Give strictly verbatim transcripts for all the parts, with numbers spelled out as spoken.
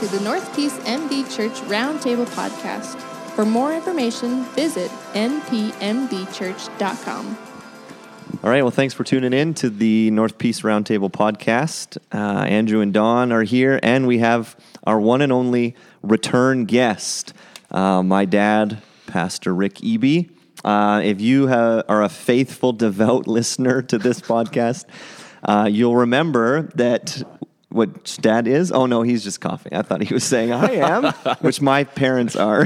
the North Peace M D Church Roundtable Podcast. For more information, visit n p m d church dot com. All right, well, thanks for tuning in to the North Peace Roundtable Podcast. Uh, Andrew and Dawn are here, and we have our one and only return guest, uh, my dad, Pastor Rick Eby. Uh, if you ha- are a faithful, devout listener to this podcast, uh, you'll remember that what dad is. Oh, no, he's just coughing. I thought he was saying, I am, which my parents are.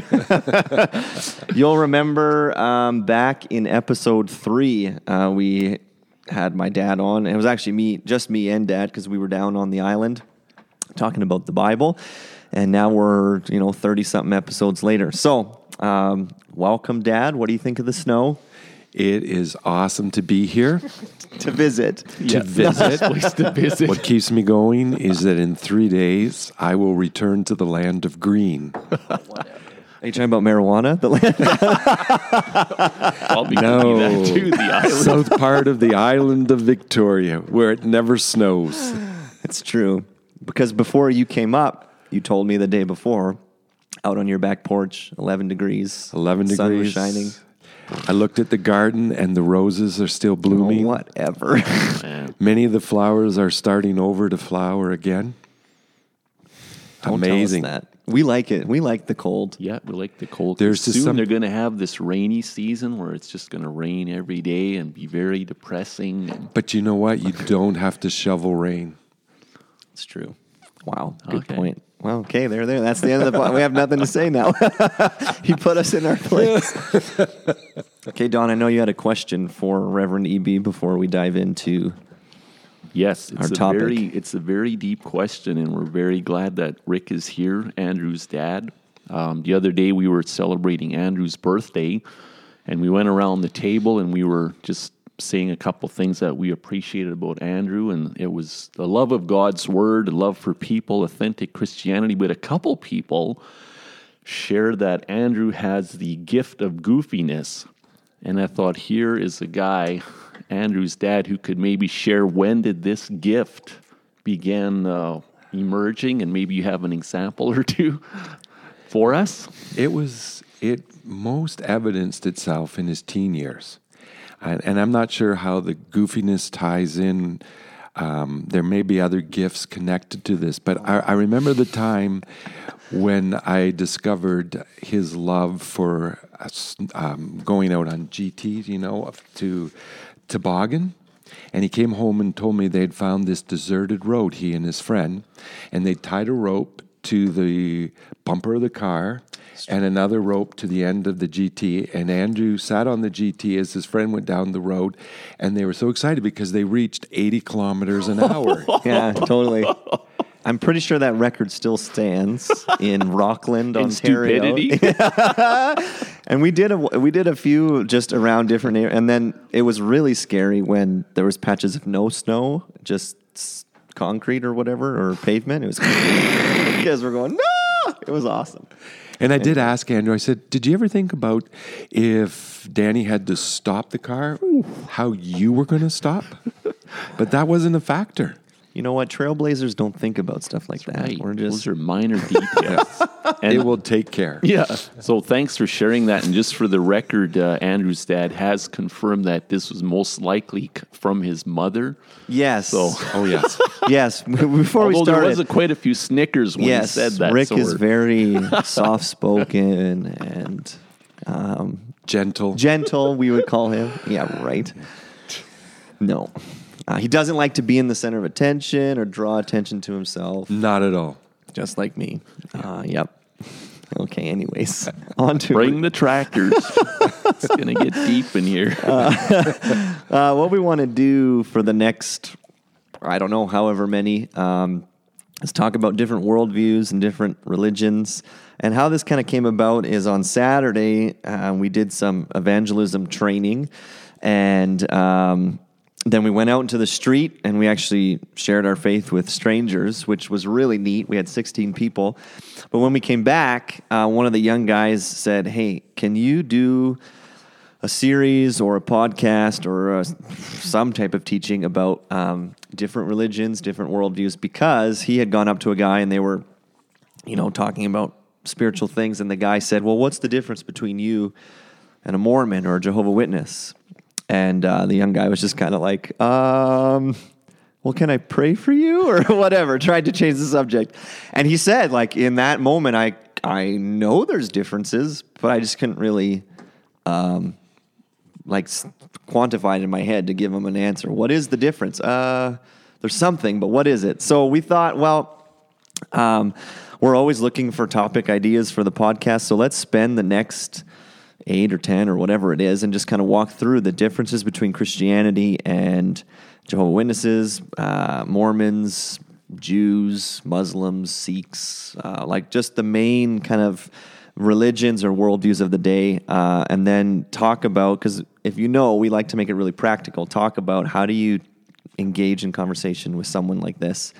You'll remember um, back in episode three, uh, we had my dad on. It was actually me, just me and dad, because we were down on the island talking about the Bible. And now we're, you know, thirty-something episodes later. So, um, welcome, Dad. What do you think of the snow? It is awesome to be here. To visit. To yes. visit. Place to visit. What keeps me going is that in three days, I will return to the land of green. Are you talking about marijuana? The land? I'll be no, that too, the island. South part of the island of Victoria, where it never snows. It's true. Because before you came up, you told me the day before, out on your back porch, eleven degrees. eleven degrees. Sun was shining. I looked at the garden, and the roses are still blooming. Oh, whatever. Many of the flowers are starting over to flower again. Don't Amazing. Tell us that. We like it. We like the cold. Yeah, we like the cold. There's Soon just some... they're going to have this rainy season where it's just going to rain every day and be very depressing. And... But you know what? You don't have to shovel rain. It's true. Wow. Good okay. point. Well, okay, there, there. That's the end of the podcast. We have nothing to say now. He put us in our place. Okay, Don, I know you had a question for Reverend Eby before we dive into yes, it's our a topic. Very, it's a very deep question, and we're very glad that Rick is here, Andrew's dad. Um, the other day, we were celebrating Andrew's birthday, and we went around the table, and we were just saying a couple things that we appreciated about Andrew, and it was the love of God's word, the love for people, authentic Christianity, but a couple people shared that Andrew has the gift of goofiness, and I thought, here is a guy, Andrew's dad, who could maybe share when did this gift begin uh, emerging, and maybe you have an example or two for us. It was, it most evidenced itself in his teen years. And I'm not sure how the goofiness ties in. Um, there may be other gifts connected to this, but I, I remember the time when I discovered his love for um, going out on G T, you know, to toboggan. And he came home and told me they'd found this deserted road, he and his friend, and they tied a rope to the bumper of the car and another rope to the end of the G T. And Andrew sat on the G T as his friend went down the road, and they were so excited because they reached eighty kilometers an hour. Yeah, totally. I'm pretty sure that record still stands in Rockland, in Ontario. Stupidity. And we did a we did a few just around different areas, and then it was really scary when there was patches of no snow, just concrete or whatever, or pavement. It was because we're going, no! It was awesome. And I did ask Andrew, I said, did you ever think about if Danny had to stop the car, how you were going to stop? But that wasn't a factor. You know what? Trailblazers don't think about stuff like that. Right. We're just Those are minor details. And it will take care. Yeah. So thanks for sharing that. And just for the record, uh, Andrew's dad has confirmed that this was most likely c- from his mother. yes. So, Oh, yes. yes. Before we although started, there was a, quite a few snickers when yes, he said that. Rick so is we're- very soft-spoken and um, Gentle. gentle, we would call him. Yeah, right. No. Uh, he doesn't like to be in the center of attention or draw attention to himself, Not at all. just like me. Uh, yep. Okay, anyways. On to Bring the tractors. It's going to get deep in here. uh, what we want to do for the next, I don't know, however many, um, is talk about different worldviews and different religions. And how this kind of came about is on Saturday, uh, we did some evangelism training, and um, then we went out into the street and we actually shared our faith with strangers, which was really neat. We had sixteen people. But when we came back, uh, one of the young guys said, hey, can you do a series or a podcast or a, some type of teaching about um, different religions, different worldviews? Because he had gone up to a guy and they were you know, talking about spiritual things, and the guy said, well, what's the difference between you and a Mormon or a Jehovah's Witness? And uh, the young guy was just kind of like, um, well, can I pray for you or whatever, tried to change the subject. And he said, like, in that moment, I I know there's differences, but I just couldn't really, um, like, quantify it in my head to give him an answer. What is the difference? Uh, there's something, but what is it? So we thought, well, um, we're always looking for topic ideas for the podcast, so let's spend the next eight or ten or whatever it is and just kind of walk through the differences between Christianity and Jehovah's Witnesses, uh, Mormons, Jews, Muslims, Sikhs, uh, like just the main kind of religions or worldviews of the day, uh, and then talk about, because if you know, we like to make it really practical, talk about how do you engage in conversation with someone like this,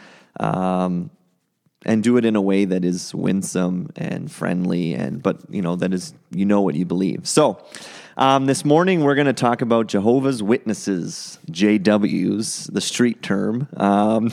um, and do it in a way that is winsome and friendly, and but you know that is you know what you believe. So um, this morning we're going to talk about Jehovah's Witnesses, J Ws, the street term. Um,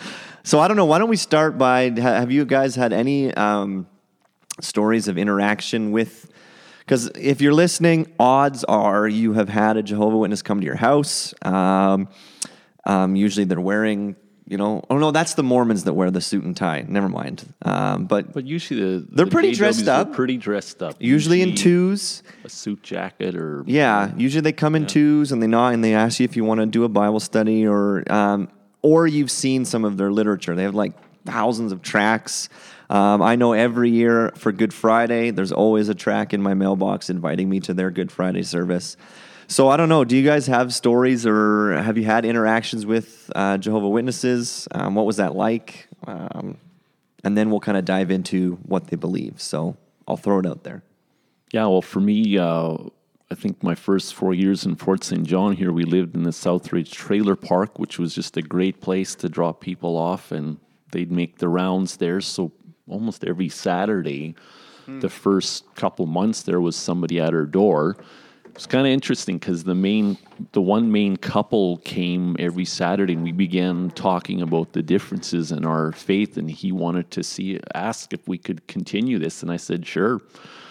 so I don't know. Why don't we start by? Have you guys had any um, stories of interaction with? Because if you're listening, odds are you have had a Jehovah's Witness come to your house. Um, um, usually they're wearing. You know, oh no, that's the Mormons that wear the suit and tie. Never mind. Um, but But usually the they're the pretty J Ws dressed up. are pretty dressed up. Usually in twos. a suit jacket or Yeah, usually they come in twos and they nod and they ask you if you want to do a Bible study or um, or you've seen some of their literature. They have like thousands of tracts. Um, I know every year for Good Friday, there's always a tract in my mailbox inviting me to their Good Friday service. So I don't know. Do you guys have stories or have you had interactions with uh, Jehovah's Witnesses? Um, what was that like? Um, and then we'll kind of dive into what they believe. So I'll throw it out there. Yeah, well, for me, uh, I think my first four years in Fort Saint John here, we lived in the Southridge Trailer Park, which was just a great place to drop people off, and they'd make the rounds there. So almost every Saturday, hmm. the first couple months, there was somebody at our door. It's kind of interesting because the main, the one main couple came every Saturday, and we began talking about the differences in our faith, and he wanted to see, ask if we could continue this, and I said, sure.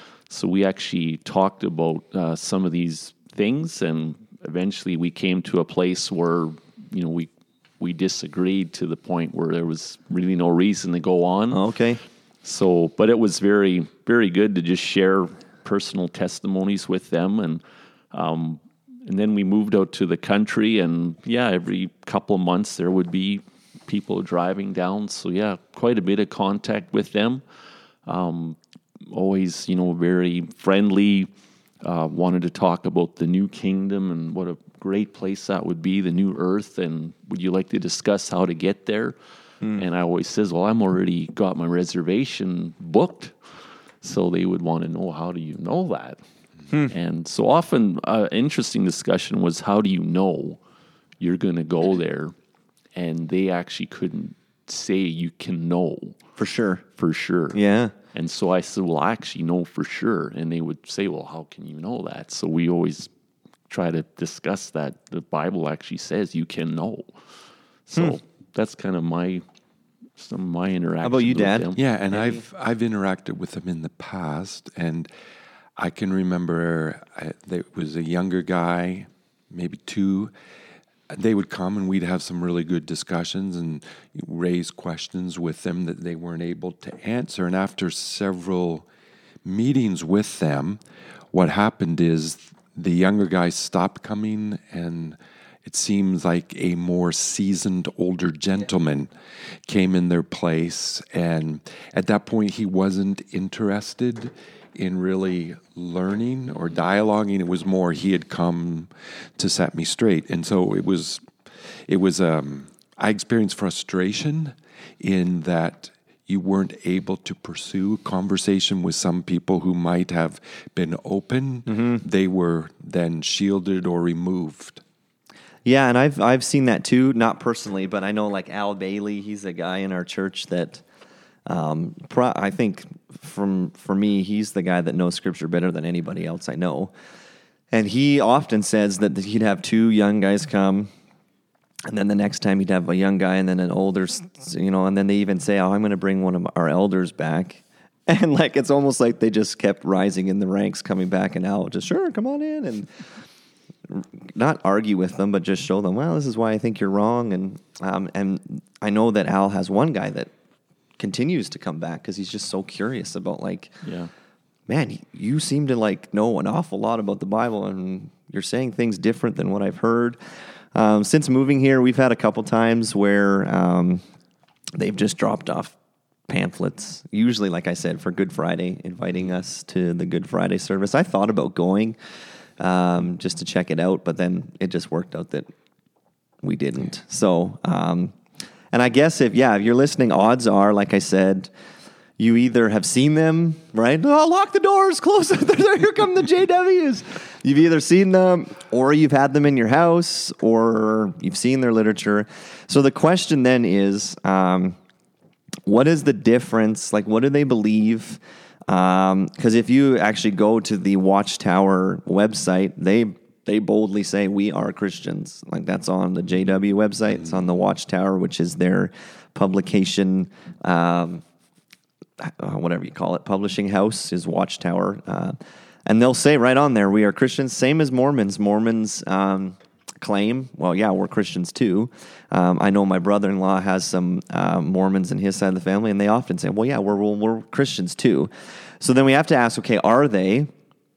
So we actually talked about uh, some of these things, and eventually we came to a place where, you know, we we disagreed to the point where there was really no reason to go on. Okay. So, but it was very, very good to just share personal testimonies with them, and um, and then we moved out to the country, and yeah, every couple of months there would be people driving down. So yeah, quite a bit of contact with them. Um, always, you know, very friendly. Uh, wanted to talk about the new kingdom and what a great place that would be, the new earth, and would you like to discuss how to get there? Mm. And I always says, well, I'm already got my reservation booked. So they would want to know, how do you know that? Hmm. And so often, uh, interesting discussion was, how do you know you're going to go there? And they actually couldn't say you can know. For sure. For sure. Yeah. And so I said, well, I actually know for sure. And they would say, well, how can you know that? So we always try to discuss that. The Bible actually says you can know. So hmm. that's kind of my... some of my interaction. How about you, Dad? Them. Yeah, and Maybe. I've I've interacted with them in the past, and I can remember I, there was a younger guy, maybe two. They would come and we'd have some really good discussions and raise questions with them that they weren't able to answer. And after several meetings with them, what happened is the younger guy stopped coming, and it seems like a more seasoned older gentleman came in their place. And at that point, he wasn't interested in really learning or dialoguing. It was more he had come to set me straight. And so it was, it was, um, I experienced frustration in that you weren't able to pursue conversation with some people who might have been open. Mm-hmm. They were then shielded or removed. Yeah, and I've I've seen that too, not personally, but I know like Al Bailey, he's a guy in our church that um, pro- I think from for me, he's the guy that knows Scripture better than anybody else I know. And he often says that he'd have two young guys come, And then the next time he'd have a young guy and then an older, s- you know, and then they even say, oh, I'm going to bring one of our elders back. And like, it's almost like they just kept rising in the ranks, coming back and out, just, sure, come on in. And not argue with them, but just show them, well, this is why I think you're wrong. And, um, and I know that Al has one guy that continues to come back because he's just so curious about like, Yeah. man, you seem to like know an awful lot about the Bible and you're saying things different than what I've heard. Um, since moving here, we've had a couple times where um, they've just dropped off pamphlets, usually, like I said, for Good Friday, inviting us to the Good Friday service. I thought about going um, just to check it out, but then it just worked out that we didn't. So, um, and I guess if, yeah, if you're listening, odds are, like I said, you either have seen them, right? Oh, lock the doors, close it. Here come the J Ws. You've either seen them or you've had them in your house or you've seen their literature. So the question then is, um, what is the difference? Like, what do they believe? Because um, if you actually go to the Watchtower website, they they boldly say, we are Christians. Like, that's on the J W website. It's on the Watchtower, which is their publication, um, whatever you call it, publishing house is Watchtower. Uh, and they'll say right on there, we are Christians, same as Mormons. Mormons um, claim, well, yeah, we're Christians too. Um, I know my brother-in-law has some uh, Mormons in his side of the family, and they often say, well, yeah, we're, we're, we're Christians too. So then we have to ask, okay, are they,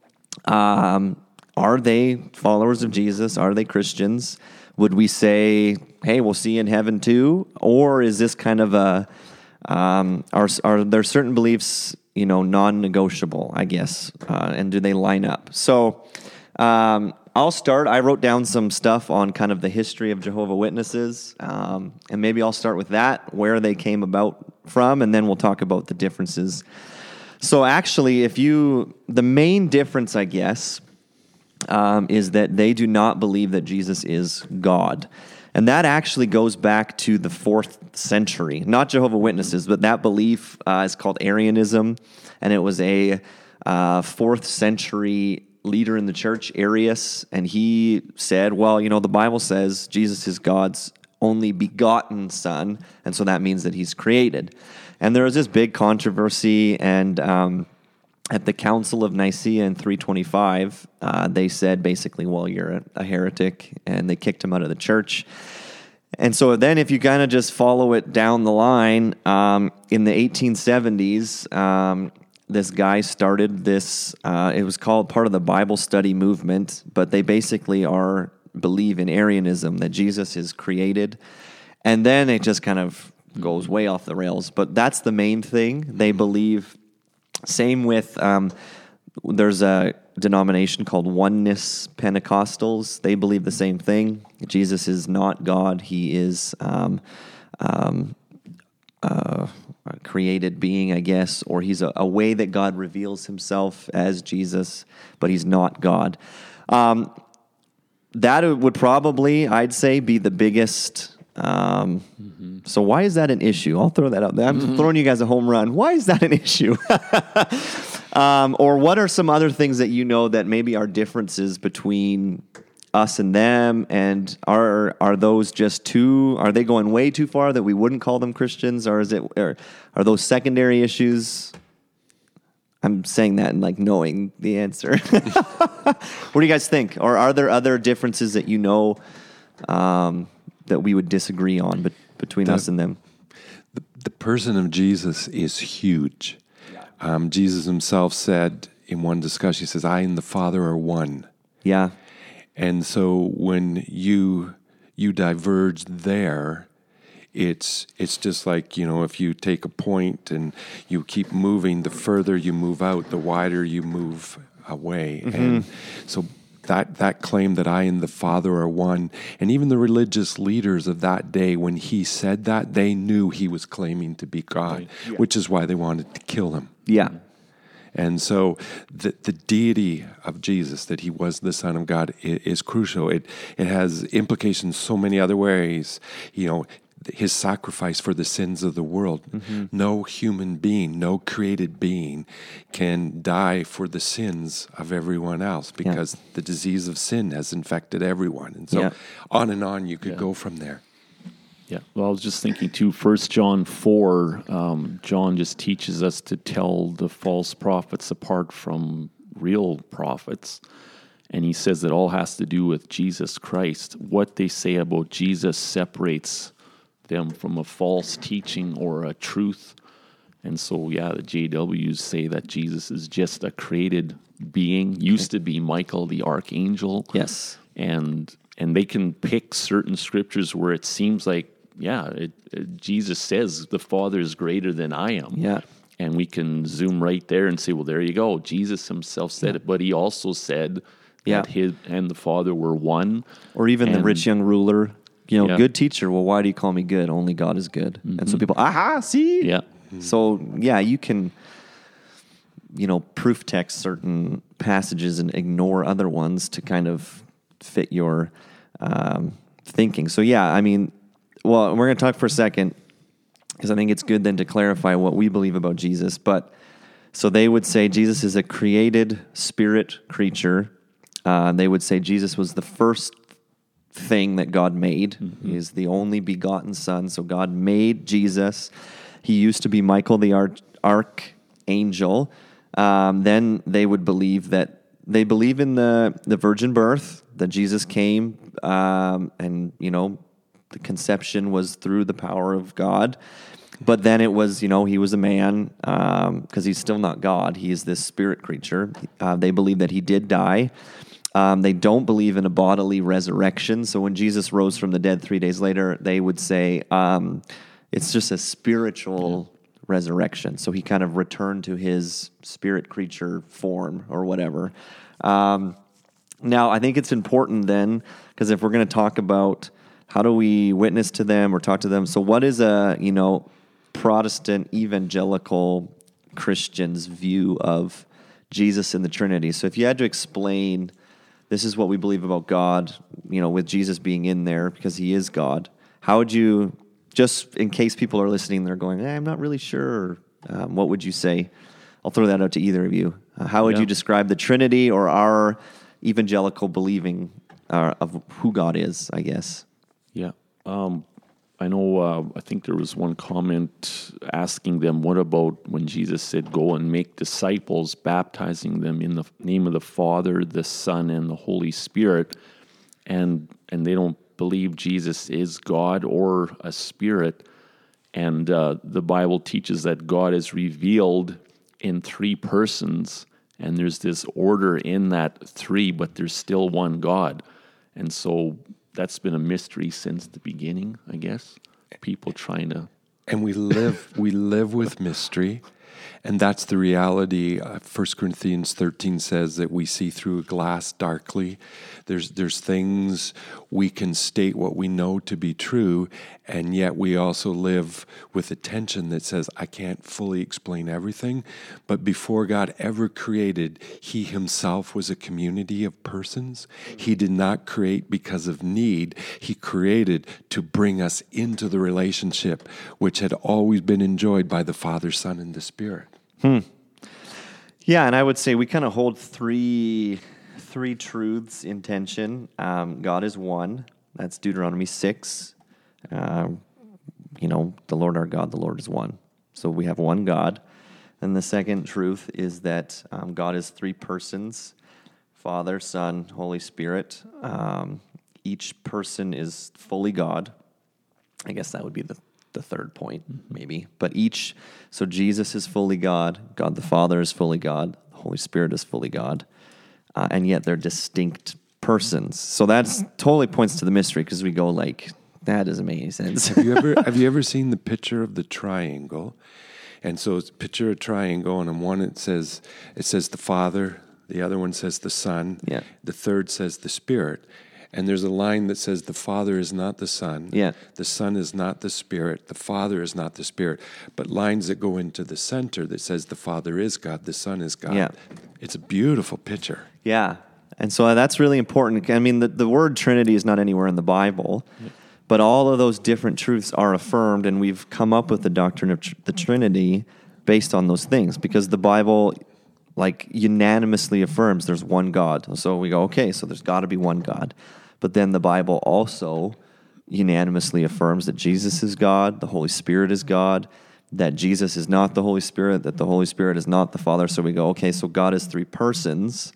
um, are they followers of Jesus? Are they Christians? Would we say, hey, we'll see you in heaven too? Or is this kind of a, um, are, are there certain beliefs, you know, non-negotiable, I guess, uh, and do they line up? So um, I'll start. I wrote down some stuff on kind of the history of Jehovah's Witnesses, um, and maybe I'll start with that, where they came about from, and then we'll talk about the differences. So actually, if you, the main difference, I guess, um, is that they do not believe that Jesus is God. And that actually goes back to the fourth century. Not Jehovah's Witnesses, but that belief uh, is called Arianism, and it was a uh, fourth century leader in the church, Arius, and he said, well, you know, the Bible says Jesus is God's only begotten son, and so that means that he's created. And there was this big controversy, and um, at the Council of Nicaea in three twenty-five, uh, they said basically, well, you're a, a heretic, and they kicked him out of the church. And so then if you kind of just follow it down the line, um, in the eighteen seventies, um, this guy started this, uh, it was called part of the Bible study movement, but they basically are believe in Arianism, that Jesus is created. And then it just kind of goes way off the rails. But that's the main thing. They believe, same with, um, there's a denomination called Oneness Pentecostals. They believe the same thing. Jesus is not God. He is um, um, uh, a created being, I guess, or he's a, a way that God reveals himself as Jesus, but he's not God. Um, that would probably, I'd say, be the biggest. Um, mm-hmm. So why is that an issue? I'll throw that out there. I'm mm-hmm. throwing you guys a home run. Why is that an issue? um, or what are some other things that you know that maybe are differences between us and them? And are are those just too, are they going way too far that we wouldn't call them Christians? Or is it, or are those secondary issues? I'm saying that and like knowing the answer. What do you guys think? Or are there other differences that you know um, that we would disagree on but between the, us and them? The, the person of Jesus is huge. Yeah. Um, Jesus himself said in one discussion, he says, I and the Father are one. Yeah. And so when you you diverge there, it's it's just like, you know, if you take a point and you keep moving, the further you move out, the wider you move away. Mm-hmm. And so that that claim that I and the Father are one, and even the religious leaders of that day, when he said that, they knew he was claiming to be God, right. Yeah. Which is why they wanted to kill him. Yeah. And so the the deity of Jesus, that he was the Son of God, is, is crucial. It it has implications so many other ways. You know, his sacrifice for the sins of the world. Mm-hmm. No human being, no created being can die for the sins of everyone else because yeah. the disease of sin has infected everyone. And so yeah. on and on you could yeah. go from there. Yeah, well, I was just thinking too, First John four, um, John just teaches us to tell the false prophets apart from real prophets. And he says that all has to do with Jesus Christ. What they say about Jesus separates them from a false teaching or a truth. And so, yeah, the J Ws say that Jesus is just a created being, used to be Michael the archangel. Yes. And and they can pick certain scriptures where it seems like, yeah, it, it, Jesus says the Father is greater than I am. Yeah. And we can zoom right there and say, well, there you go. Jesus himself said yeah. it, but he also said yeah. that his and the Father were one. Or even and, the rich young ruler, you know, yeah. good teacher. Well, why do you call me good? Only God is good. Mm-hmm. And so people, aha, see? Yeah. Mm-hmm. So, yeah, you can, you know, proof text certain passages and ignore other ones to kind of fit your um, thinking. So, yeah, I mean, well, we're going to talk for a second because I think it's good then to clarify what we believe about Jesus. But so they would say Jesus is a created spirit creature. Uh, they would say Jesus was the first thing that God made. Mm-hmm. He is the only begotten Son. So God made Jesus. He used to be Michael the arch- archangel. Um, then they would believe that they believe in the, the virgin birth, that Jesus came um, and, you know, the conception was through the power of God. But then it was, you know, he was a man because um, he's still not God. He is this spirit creature. Uh, they believe that he did die. Um, they don't believe in a bodily resurrection. So when Jesus rose from the dead three days later, they would say um, it's just a spiritual yeah. resurrection. So he kind of returned to his spirit creature form or whatever. Um, now, I think it's important then, because if we're going to talk about how do we witness to them or talk to them, so what is a, you know, Protestant evangelical Christian's view of Jesus and the Trinity? So if you had to explain, this is what we believe about God, you know, with Jesus being in there because he is God, how would you, just in case people are listening, they're going, eh, I'm not really sure, um, what would you say? I'll throw that out to either of you. Uh, how would yeah. you describe the Trinity or our evangelical believing uh, of who God is, I guess? Yeah. Um, I know, uh, I think there was one comment asking them, what about when Jesus said, go and make disciples, baptizing them in the name of the Father, the Son, and the Holy Spirit. And and they don't believe Jesus is God or a spirit. And uh, the Bible teaches that God is revealed in three persons. And there's this order in that three, but there's still one God. And so that's been a mystery since the beginning, I guess. People trying to... And we live we live with mystery, and that's the reality. Uh, First Corinthians thirteen says that we see through a glass darkly. There's there's things we can state what we know to be true, and yet we also live with a tension that says, I can't fully explain everything. But before God ever created, he himself was a community of persons. He did not create because of need. He created to bring us into the relationship which had always been enjoyed by the Father, Son, and the Spirit. Hmm. Yeah, and I would say we kind of hold three three truths in tension. Um, God is one. That's Deuteronomy six. Uh, you know, the Lord our God, the Lord is one. So we have one God. And the second truth is that um, God is three persons, Father, Son, Holy Spirit. Um, each person is fully God. I guess that would be the the third point, maybe. But each, so Jesus is fully God, God the Father is fully God, the Holy Spirit is fully God, uh, and yet they're distinct persons. So that's totally points to the mystery, because we go like, that doesn't make any sense. Have you ever have you ever seen the picture of the triangle? And so it's picture a triangle, and on one it says it says the Father, the other one says the Son, yeah. the third says the Spirit. And there's a line that says the Father is not the Son, yeah. the Son is not the Spirit, the Father is not the Spirit, but lines that go into the center that says the Father is God, the Son is God. Yeah. It's a beautiful picture. Yeah, and so that's really important. I mean, the, the word Trinity is not anywhere in the Bible, yeah. but all of those different truths are affirmed, and we've come up with the doctrine of tr- the Trinity based on those things, because the Bible, like, unanimously affirms there's one God. So we go, okay, so there's got to be one God. But then the Bible also unanimously affirms that Jesus is God, the Holy Spirit is God, that Jesus is not the Holy Spirit, that the Holy Spirit is not the Father. So we go, okay, so God is three persons,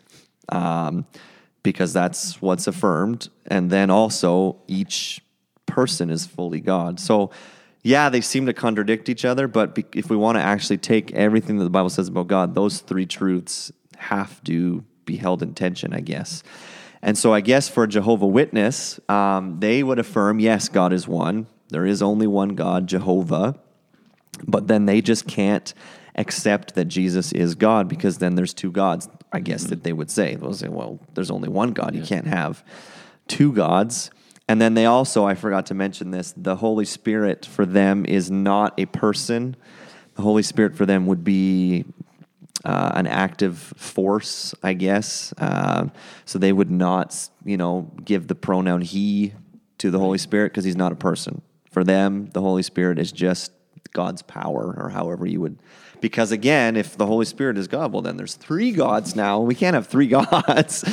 um, because that's what's affirmed. And then also each person is fully God. So yeah, they seem to contradict each other, but be- if we want to actually take everything that the Bible says about God, those three truths have to be held in tension, I guess. And so I guess for Jehovah's Witness, um, they would affirm, yes, God is one. There is only one God, Jehovah. But then they just can't accept that Jesus is God, because then there's two gods, I guess, mm-hmm. that they would say. They'll say, well, there's only one God. Yeah. You can't have two gods. And then they also, I forgot to mention this, the Holy Spirit for them is not a person. The Holy Spirit for them would be uh, an active force, I guess. Uh, so they would not, you know, give the pronoun he to the Holy Spirit, because he's not a person. For them, the Holy Spirit is just God's power, or however you would, because again, if the Holy Spirit is God, well, then there's three gods now. We can't have three gods.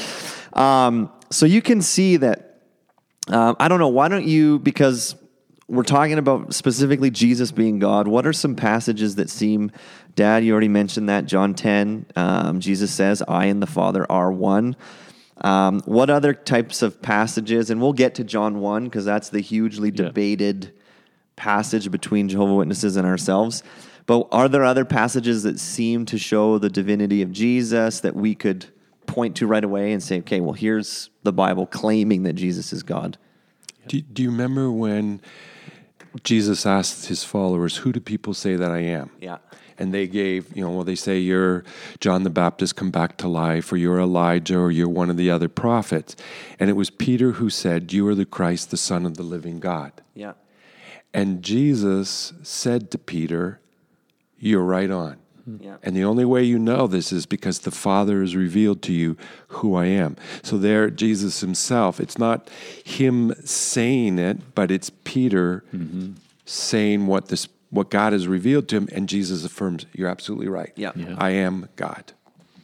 um, so you can see that, uh, I don't know, why don't you, because we're talking about specifically Jesus being God, what are some passages that seem, Dad, you already mentioned that, John ten, um, Jesus says, I and the Father are one. Um, what other types of passages, and we'll get to John one, because that's the hugely Yeah. debated passage between Jehovah's Witnesses and ourselves. But are there other passages that seem to show the divinity of Jesus that we could point to right away and say, okay, well, here's the Bible claiming that Jesus is God? Do, do you remember when Jesus asked his followers, who do people say that I am? Yeah. And they gave, you know, well, they say you're John the Baptist come back to life, or you're Elijah, or you're one of the other prophets. And it was Peter who said, you are the Christ, the Son of the living God. Yeah. And Jesus said to Peter, you're right on. Yeah. And the only way you know this is because the Father has revealed to you who I am. So there, Jesus himself, it's not him saying it, but it's Peter mm-hmm. saying what this, what God has revealed to him, and Jesus affirms, you're absolutely right. Yeah. Yeah. I am God.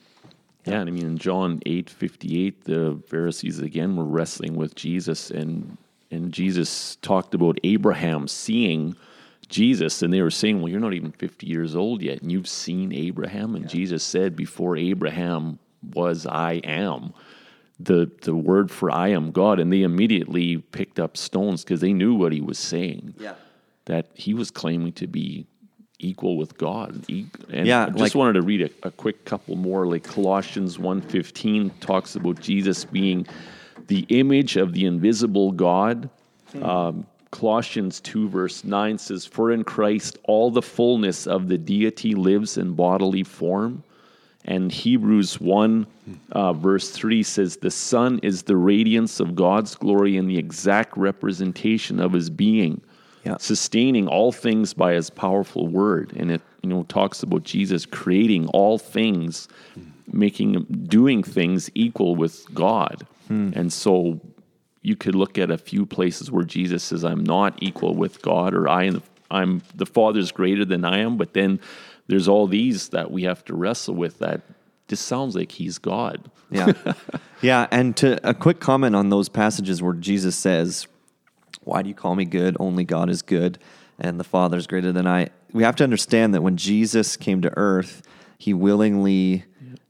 Yeah, and I mean, in John eight fifty-eight, the Pharisees again were wrestling with Jesus, and and Jesus talked about Abraham seeing Jesus, and they were saying, well, you're not even fifty years old yet, and you've seen Abraham. And yeah. Jesus said, before Abraham was, I am. The the word for I am God. And they immediately picked up stones, because they knew what he was saying. Yeah. That he was claiming to be equal with God. And yeah, I just like, wanted wanted to read a, a quick couple more. Like Colossians one fifteen talks about Jesus being the image of the invisible God. Hmm. Um, Colossians two verse nine says, for in Christ all the fullness of the deity lives in bodily form. And Hebrews one uh, verse three says, the Son is the radiance of God's glory and the exact representation of his being, yeah. sustaining all things by his powerful word. And it, you know, talks about Jesus creating all things, making, doing things equal with God. Hmm. And so you could look at a few places where Jesus says, I'm not equal with God, or I am, I'm the Father's greater than I am. But then there's all these that we have to wrestle with that just sounds like he's God. Yeah. Yeah. And to a quick comment on those passages where Jesus says, why do you call me good? Only God is good, and the Father is greater than I. We have to understand that when Jesus came to earth, he willingly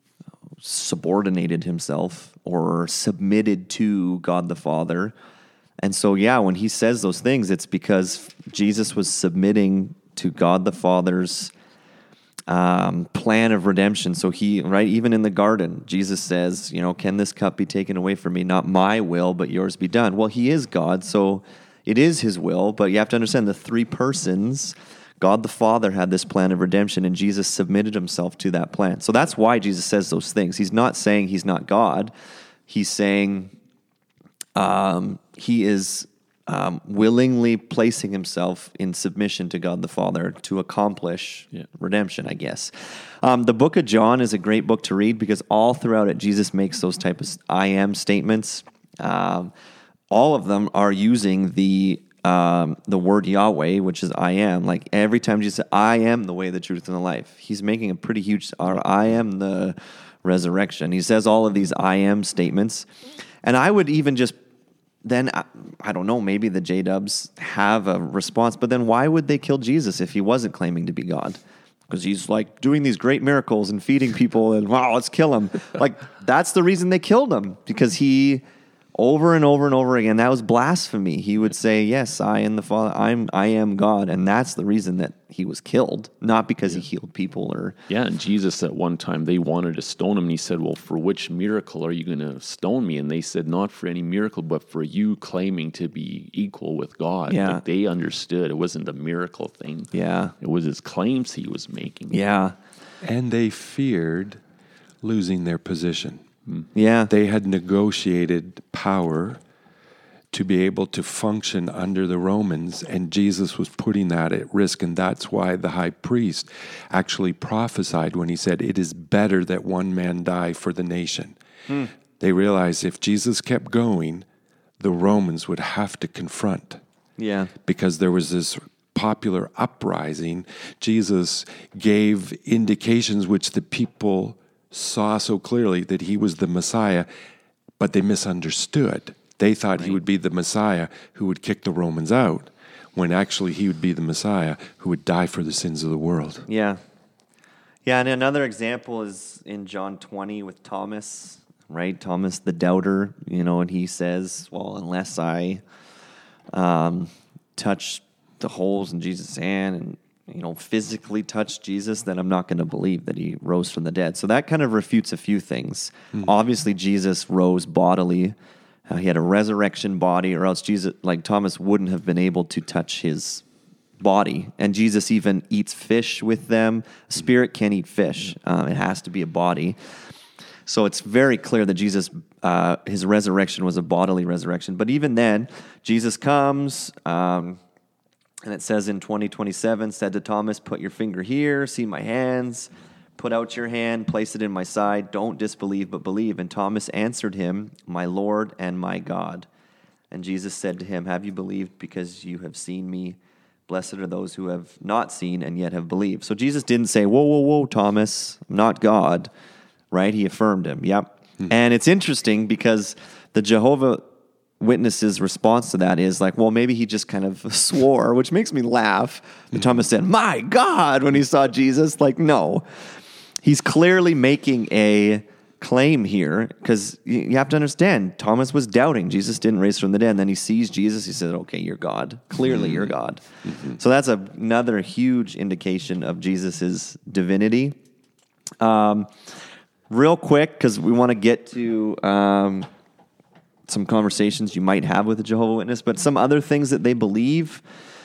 subordinated himself or submitted to God the Father. And so, yeah, when he says those things, it's because Jesus was submitting to God the Father's um, plan of redemption. So he, right, even in the garden, Jesus says, you know, can this cup be taken away from me? Not my will, but yours be done. Well, he is God, so it is his will, but you have to understand the three persons, God the Father had this plan of redemption, and Jesus submitted himself to that plan. So that's why Jesus says those things. He's not saying he's not God. He's saying um, he is um, willingly placing himself in submission to God the Father to accomplish yeah. redemption, I guess. Um, the book of John is a great book to read because all throughout it, Jesus makes those type of I am statements. Um, all of them are using the um, the word Yahweh, which is I am. Like every time Jesus said, I am the way, the truth, and the life, he's making a pretty huge, or I am the resurrection. He says all of these I am statements. And I would even just, then, I, I don't know, maybe the J-dubs have a response, but then why would they kill Jesus if he wasn't claiming to be God? Because he's like doing these great miracles and feeding people and wow, let's kill him. Like that's the reason they killed him, because he over and over and over again, that was blasphemy. He would say, yes, I am the Father, I'm, I am God. And that's the reason that he was killed, not because yeah. he healed people or... Yeah, and Jesus at one time, they wanted to stone him. And he said, well, for which miracle are you going to stone me? And they said, not for any miracle, but for you claiming to be equal with God. Yeah. Like they understood it wasn't a miracle thing. Yeah. It was his claims he was making. Yeah. And they feared losing their position. Yeah. They had negotiated power to be able to function under the Romans, and Jesus was putting that at risk, and that's why the high priest actually prophesied when he said, it is better that one man die for the nation. Hmm. They realized if Jesus kept going, the Romans would have to confront. Yeah. Because there was this popular uprising. Jesus gave indications which the people saw so clearly that he was the Messiah, but they misunderstood. They thought right. he would be the Messiah who would kick the Romans out, when actually he would be the Messiah who would die for the sins of the world. Yeah. Yeah, and another example is in John twenty with Thomas, right? Thomas the doubter, you know, and he says, well, unless I um, touch the holes in Jesus' hand and you know, physically touch Jesus, then I'm not going to believe that he rose from the dead. So that kind of refutes a few things. Mm. Obviously, Jesus rose bodily. Uh, he had a resurrection body, or else Jesus, like Thomas, wouldn't have been able to touch his body. And Jesus even eats fish with them. A spirit can't eat fish. Um, it has to be a body. So it's very clear that Jesus, uh, his resurrection was a bodily resurrection. But even then, Jesus comes... Um, And it says in twenty twenty-seven, said to Thomas, put your finger here, see my hands, put out your hand, place it in my side. Don't disbelieve, but believe. And Thomas answered him, my Lord and my God. And Jesus said to him, have you believed because you have seen me? Blessed are those who have not seen and yet have believed. So Jesus didn't say, whoa, whoa, whoa, Thomas, I'm not God, right? He affirmed him. Yep. Hmm. And it's interesting because the Jehovah Witnesses' response to that is like, well, maybe he just kind of swore, which makes me laugh. And Thomas said, my God, when he saw Jesus. Like, no. He's clearly making a claim here, because you have to understand, Thomas was doubting. Jesus didn't raise from the dead. And then he sees Jesus. He said, okay, you're God. Clearly, you're God. Mm-hmm. So that's a, another huge indication of Jesus's divinity. Um, real quick, because we want to get to... Um, some conversations you might have with a Jehovah's Witness, but some other things that they believe.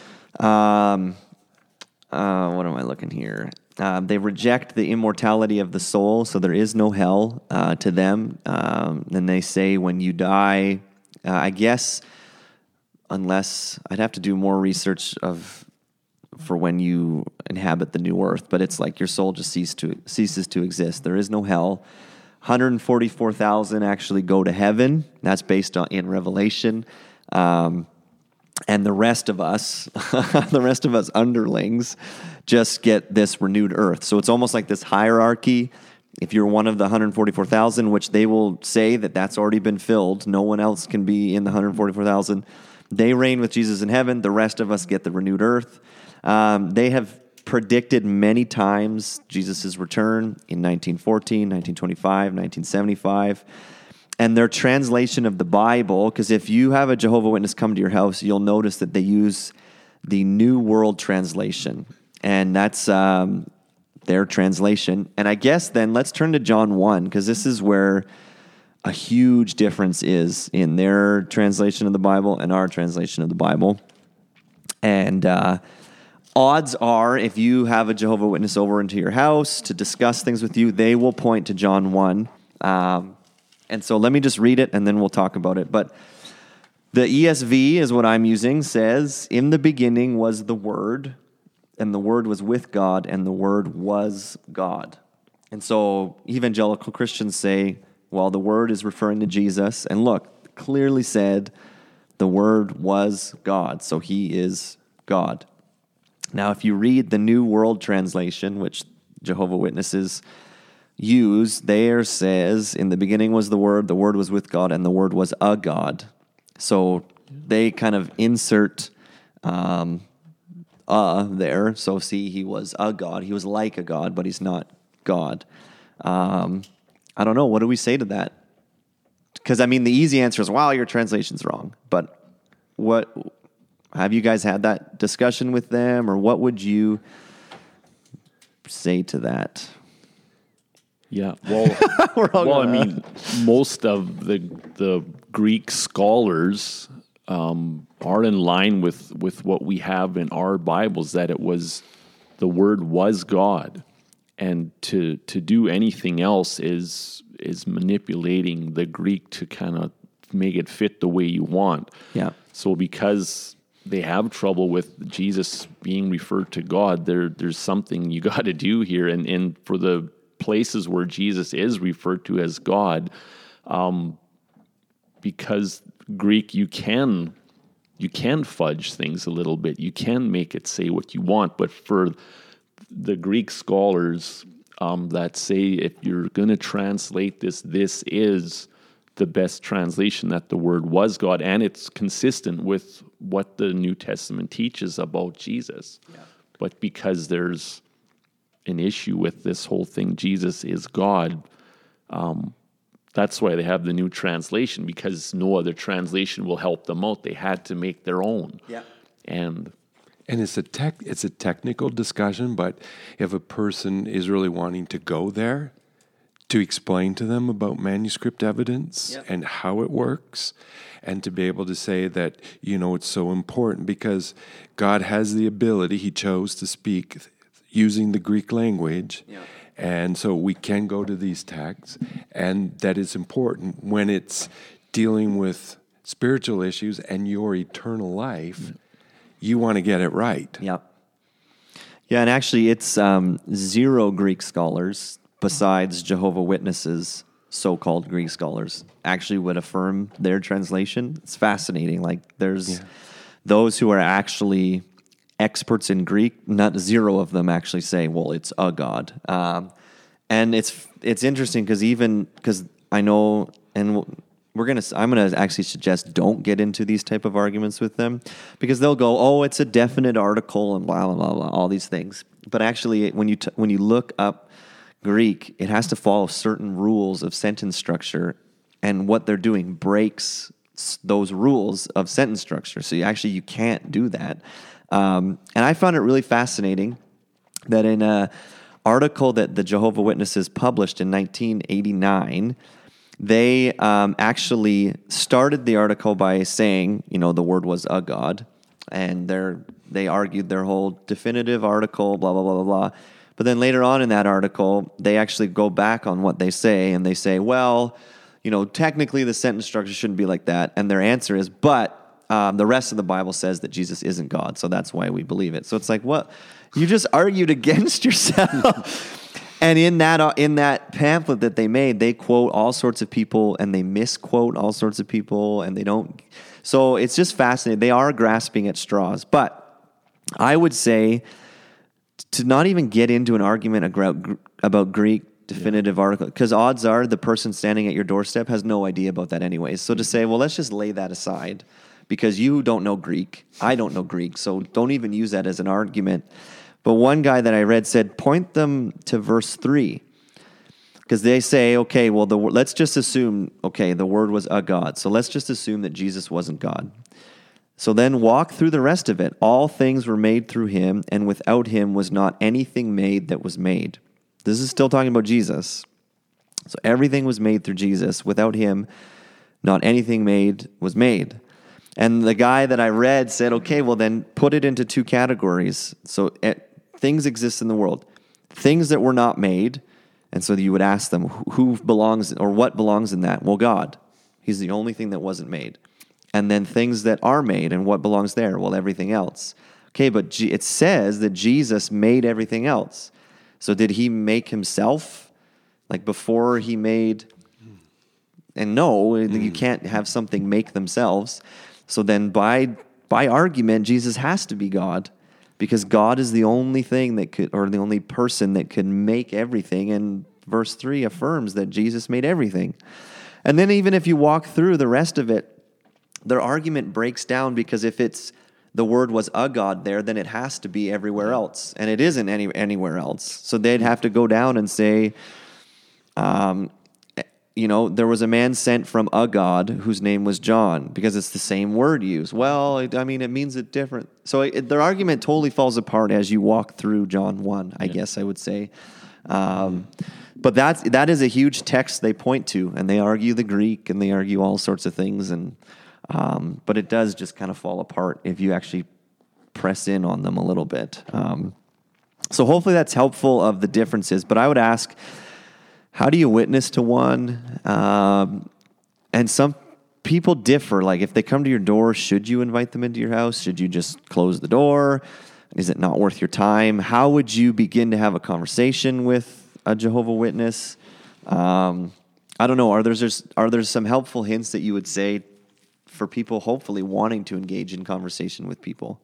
Um, uh, what am I looking here? Uh, they reject the immortality of the soul, so there is no hell uh, to them. Um, and they say when you die, uh, I guess, unless I'd have to do more research of for when you inhabit the new earth, but it's like your soul just cease to, ceases to exist. There is no hell. one hundred forty-four thousand actually go to heaven. That's based on in Revelation. Um, and the rest of us, the rest of us underlings, just get this renewed earth. So it's almost like this hierarchy. If you're one of the one hundred forty-four thousand, which they will say that that's already been filled, no one else can be in the one hundred forty-four thousand. They reign with Jesus in heaven. The rest of us get the renewed earth. Um, they have predicted many times Jesus' return in nineteen fourteen, nineteen twenty-five, nineteen seventy-five. And their translation of the Bible, because if you have a Jehovah's Witness come to your house, you'll notice that they use the New World Translation. And that's um, their translation. And I guess then let's turn to John one, because this is where a huge difference is in their translation of the Bible and our translation of the Bible. And uh odds are, if you have a Jehovah's Witness over into your house to discuss things with you, they will point to John one. Um, and so let me just read it, and then we'll talk about it. But the E S V is what I'm using, says, in the beginning was the Word, and the Word was with God, and the Word was God. And so evangelical Christians say, well, the Word is referring to Jesus. And look, clearly said, The Word was God, so he is God. Now, if you read the New World Translation, which Jehovah's Witnesses use, there says, in the beginning was the Word, the Word was with God, and the Word was a God. So they kind of insert um, uh there. So see, he was a God. He was like a God, but he's not God. Um, I don't know. What do we say to that? Because, I mean, the easy answer is, wow, your translation's wrong. But what... Have you guys had that discussion with them, or what would you say to that? Yeah, well, well, I mean, most of the the Greek scholars um, are in line with, with what we have in our Bibles, that it was, the Word was God, and to to do anything else is is manipulating the Greek to kind of make it fit the way you want. Yeah. So because they have trouble with Jesus being referred to God, there there's something you got to do here. And, and for the places where Jesus is referred to as God, um, because Greek, you can you can fudge things a little bit. You can make it say what you want. But for the Greek scholars um, that say, if you're going to translate this, this is the best translation, that the Word was God, and it's consistent with what the New Testament teaches about Jesus. Yeah. But because there's an issue with this whole thing, Jesus is God, um, that's why they have the new translation, because no other translation will help them out. They had to make their own. Yeah. And and it's a tech it's a technical discussion, but if a person is really wanting to go there, to explain to them about manuscript evidence yep. and how it works, and to be able to say that, you know, it's so important because God has the ability, he chose to speak using the Greek language, yep. and so we can go to these texts, and that is important when it's dealing with spiritual issues and your eternal life, mm. you want to get it right. Yep. Yeah, and actually it's um, zero Greek scholars besides Jehovah's Witnesses, so-called Greek scholars, actually would affirm their translation. It's fascinating. Like, there's yeah. those who are actually experts in Greek, not zero of them actually say, well, it's a God. Um, and it's it's interesting because even, because I know, and we're going to, I'm going to actually suggest don't get into these type of arguments with them, because they'll go, oh, it's a definite article and blah, blah, blah, blah, all these things. But actually, when you t- when you look up Greek, it has to follow certain rules of sentence structure, and what they're doing breaks those rules of sentence structure. So you actually, you can't do that. Um, and I found it really fascinating that in an article that the Jehovah's Witnesses published in nineteen eighty-nine, they um, actually started the article by saying, you know, the Word was a God, and they're, they argued their whole definitive article, blah, blah, blah, blah, blah. But then later on in that article, they actually go back on what they say, and they say, well, you know, technically the sentence structure shouldn't be like that. And their answer is, but um, the rest of the Bible says that Jesus isn't God, so that's why we believe it. So it's like, what? You just argued against yourself. And in that in that pamphlet that they made, they quote all sorts of people, and they misquote all sorts of people, and they don't. So it's just fascinating. They are grasping at straws. But I would say to not even get into an argument about, about Greek definitive yeah. article, because odds are the person standing at your doorstep has no idea about that anyways. So to say, well, let's just lay that aside because you don't know Greek, I don't know Greek, so don't even use that as an argument. But one guy that I read said, point them to verse three, because they say, okay, well, the let's just assume, okay, the Word was a God, so let's just assume that Jesus wasn't God. So then walk through the rest of it. All things were made through him, and without him was not anything made that was made. This is still talking about Jesus. So everything was made through Jesus. Without him, not anything made was made. And the guy that I read said, okay, well then put it into two categories. So it, things exist in the world. Things that were not made, and so you would ask them, who belongs, or what belongs in that? Well, God. He's the only thing that wasn't made. And then things that are made, and what belongs there? Well, everything else. Okay, but G- it says that Jesus made everything else. So did he make himself? Like before he made... And no, mm. you can't have something make themselves. So then by by argument, Jesus has to be God, because God is the only thing that could, or the only person that can make everything. And verse three affirms that Jesus made everything. And then even if you walk through the rest of it, their argument breaks down, because if it's the word was a God there, then it has to be everywhere else. And it isn't any anywhere else. So they'd have to go down and say, um, you know, there was a man sent from a God whose name was John, because it's the same word used. Well, it, I mean, it means it different. So it, their argument totally falls apart as you walk through John one, I yeah. guess I would say. Um, but that's, that is a huge text they point to, and they argue the Greek, and they argue all sorts of things. And um, but it does just kind of fall apart if you actually press in on them a little bit. Um, so hopefully that's helpful of the differences. But I would ask, how do you witness to one? Um, and some people differ. Like if they come to your door, should you invite them into your house? Should you just close the door? Is it not worth your time? How would you begin to have a conversation with a Jehovah's Witness? Um, I don't know. Are there just, are there some helpful hints that you would say for people hopefully wanting to engage in conversation with people?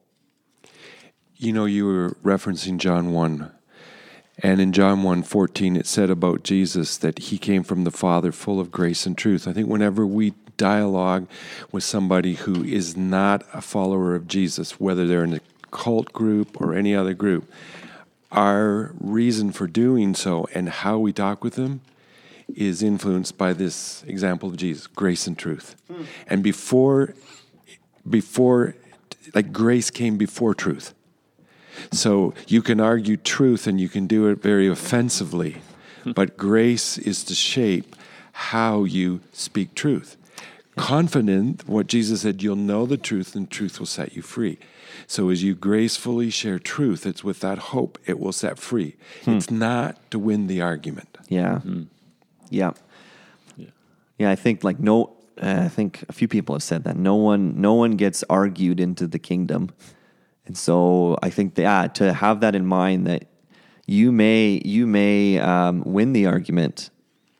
You know, you were referencing John one. And in John one fourteen, it said about Jesus that he came from the Father full of grace and truth. I think whenever we dialogue with somebody who is not a follower of Jesus, whether they're in a cult group or any other group, our reason for doing so and how we talk with them is influenced by this example of Jesus, grace and truth. Hmm. And before, before, like grace came before truth. So you can argue truth and you can do it very offensively, but grace is to shape how you speak truth. Confident, what Jesus said, you'll know the truth and truth will set you free. So as you gracefully share truth, it's with that hope it will set free. Hmm. It's not to win the argument. Yeah. Mm-hmm. Yeah. Yeah. Yeah, I think like no, uh, I think a few people have said that no one, no one gets argued into the kingdom. And so I think that, yeah, to have that in mind, that you may you may um, win the argument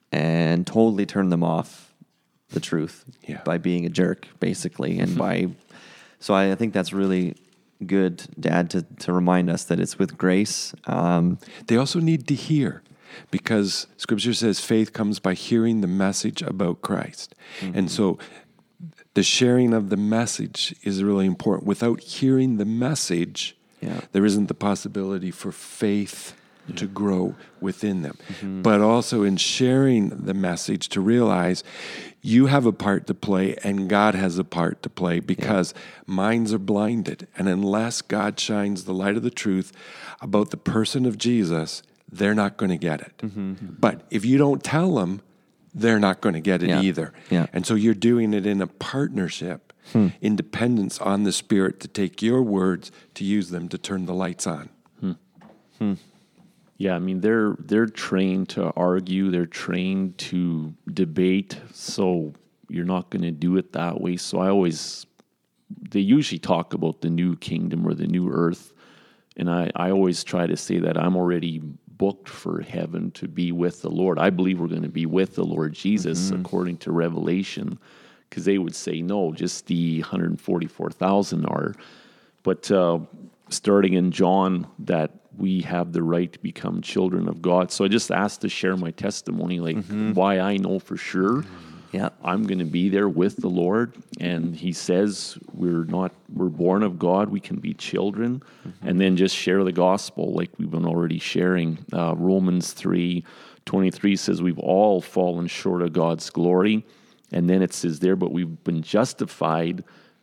and totally turn them off the truth yeah. by being a jerk, basically, and by. So I, I think that's really good, Dad, to to remind us that it's with grace. Um, they also need to hear, because Scripture says faith comes by hearing the message about Christ, mm-hmm. and so. The sharing of the message is really important. Without hearing the message, yeah. there isn't the possibility for faith yeah. to grow within them. Mm-hmm. But also in sharing the message, to realize you have a part to play and God has a part to play, because yeah. minds are blinded. And unless God shines the light of the truth about the person of Jesus, they're not going to get it. Mm-hmm. But if you don't tell them, they're not going to get it yeah. either. Yeah. And so you're doing it in a partnership, hmm. independence on the Spirit to take your words, to use them to turn the lights on. Hmm. Hmm. Yeah, I mean, they're they're trained to argue. They're trained to debate. So you're not going to do it that way. So I always, they usually talk about the new kingdom or the new earth. And I, I always try to say that I'm already booked for heaven to be with the Lord. I believe we're going to be with the Lord Jesus, mm-hmm. according to Revelation, because they would say, no, just the one hundred forty-four thousand are. But uh, starting in John, that we have the right to become children of God. So I just asked to share my testimony, like mm-hmm. why I know for sure yeah. I'm going to be there with the Lord. And he says we're not, we're born of God, we can be children. Mm-hmm. And then just share the gospel like we've been already sharing. Uh, Romans three twenty-three says we've all fallen short of God's glory. And then it says there, but we've been justified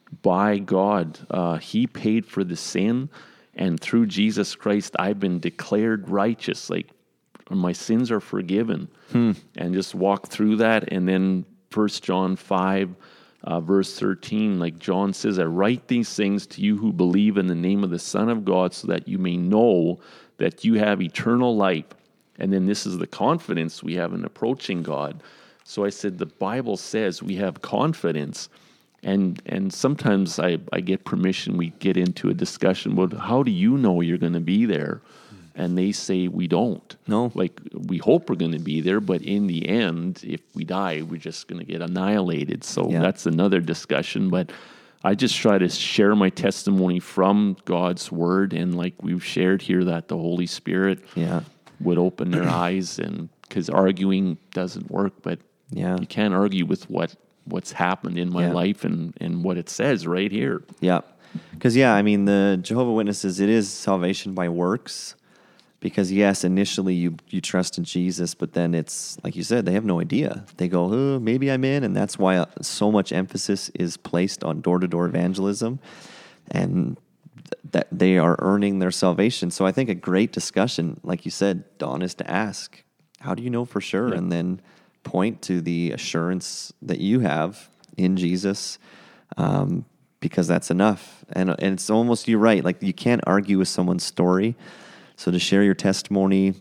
by God. Uh, he paid for the sin. And through Jesus Christ, I've been declared righteous. Like my sins are forgiven. Hmm. And just walk through that. And then First John five, uh, verse thirteen, like John says, I write these things to you who believe in the name of the Son of God, so that you may know that you have eternal life. And then this is the confidence we have in approaching God. So I said, the Bible says we have confidence. And and sometimes I, I get permission, we get into a discussion about how do you know you're going to be there? And they say we don't. No. Like we hope we're going to be there, but in the end, if we die, we're just going to get annihilated. So yeah. that's another discussion. But I just try to share my testimony from God's word, and like we've shared here, that the Holy Spirit Yeah. would open their eyes, and because arguing doesn't work, but Yeah. you can't argue with what what's happened in my Yeah. life and and what it says right here. Yeah. Because, yeah, I mean, the Jehovah Witnesses, it is salvation by works. Because, yes, initially you, you trust in Jesus, but then it's, like you said, they have no idea. They go, oh, maybe I'm in, and that's why so much emphasis is placed on door-to-door evangelism, and th- that they are earning their salvation. So I think a great discussion, like you said, Don, is to ask, how do you know for sure? Yeah. And then point to the assurance that you have in Jesus, um, because that's enough. And, and it's almost, you're right, like you can't argue with someone's story. So to share your testimony,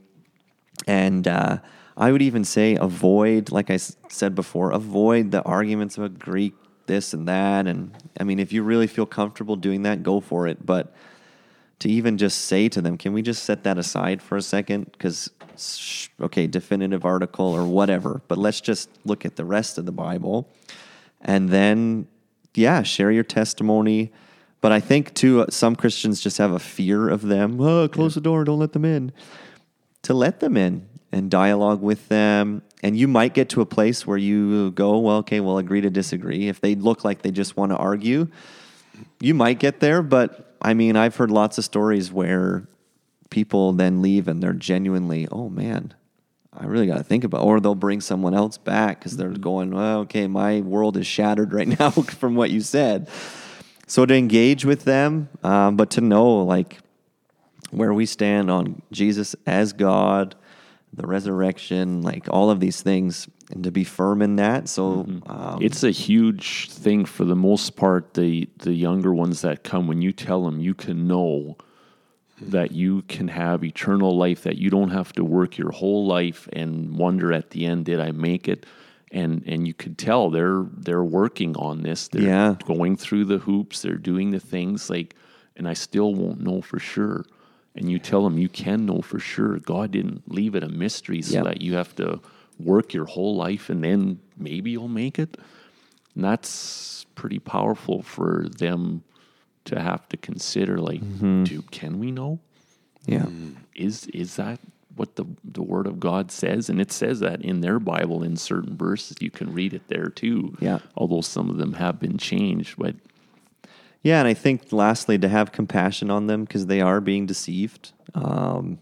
and uh, I would even say avoid, like I s- said before, avoid the arguments about Greek, this and that. And I mean, if you really feel comfortable doing that, go for it. But to even just say to them, can we just set that aside for a second? Because, okay, definitive article or whatever, but let's just look at the rest of the Bible. And then, yeah, share your testimony. But I think, too, some Christians just have a fear of them. Oh, close the door, don't let them in. To let them in and dialogue with them. And you might get to a place where you go, well, okay, we'll agree to disagree. If they look like they just want to argue, you might get there. But, I mean, I've heard lots of stories where people then leave and they're genuinely, oh, man, I really got to think about it. Or they'll bring someone else back because they're going, well, okay, my world is shattered right now from what you said. So to engage with them, um, but to know like where we stand on Jesus as God, the resurrection, like all of these things, and to be firm in that. So um, It's a huge thing for the most part. The the younger ones that come, when you tell them you can know that you can have eternal life, that you don't have to work your whole life and wonder at the end, did I make it? And and you could tell they're they're working on this. They're Yeah. going through the hoops. They're doing the things like, and I still won't know for sure. And you tell them you can know for sure. God didn't leave it a mystery so Yep. that you have to work your whole life and then maybe you'll make it. And that's pretty powerful for them to have to consider. Like, dude, can we know? yeah, Is is that what the the Word of God says? And it says that in their Bible in certain verses. You can read it there too. Yeah. Although some of them have been changed, but yeah. And I think lastly, to have compassion on them because they are being deceived, um,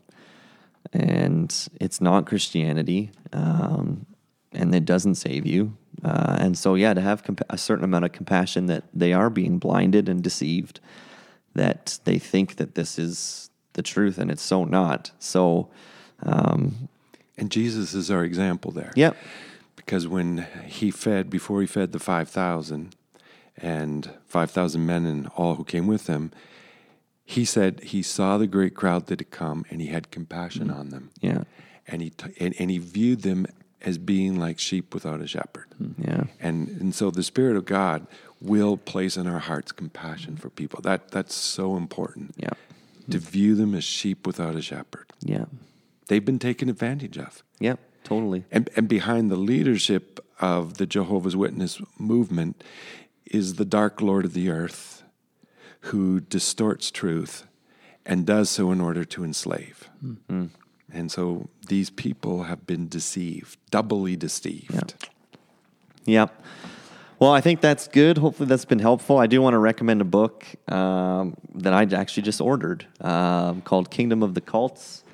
and it's not Christianity, um, and it doesn't save you. Uh, and so, yeah, to have compa- a certain amount of compassion that they are being blinded and deceived, that they think that this is the truth, and it's so not. So, um, And Jesus is our example there. yep, Because when he fed, before he fed the five thousand, and five thousand men and all who came with him, he said he saw the great crowd that had come, and he had compassion on them. yeah, And he t- and, and he viewed them as being like sheep without a shepherd. yeah, And and so the Spirit of God will place in our hearts compassion for people. That that's so important. yeah, To view them as sheep without a shepherd. yeah, They've been taken advantage of. yep, totally. And, and behind the leadership of the Jehovah's Witness movement is the dark lord of the earth who distorts truth and does so in order to enslave. Mm-hmm. And so these people have been deceived, doubly deceived. Yep. Well, I think that's good. Hopefully that's been helpful. I do want to recommend a book um, that I actually just ordered um, called Kingdom of the Cults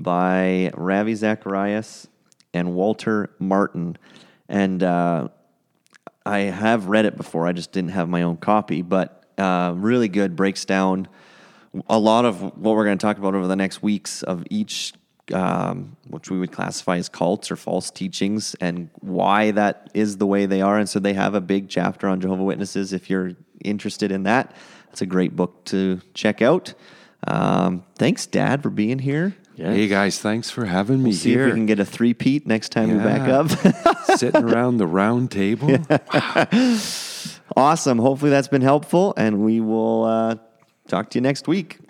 by Ravi Zacharias and Walter Martin. And uh, I have read it before. I just didn't have my own copy, but uh, really good. Breaks down a lot of what we're going to talk about over the next weeks of each Um, which we would classify as cults or false teachings, and why that is the way they are. And so they have a big chapter on Jehovah's Witnesses. If you're interested in that, it's a great book to check out. Um, thanks, Dad, for being here. yes. Hey, guys, thanks for having me See here. if we can get a three-peat next time you're back Yeah. up. Sitting around the round table. Awesome. Hopefully that's been helpful, and we will uh, talk to you next week.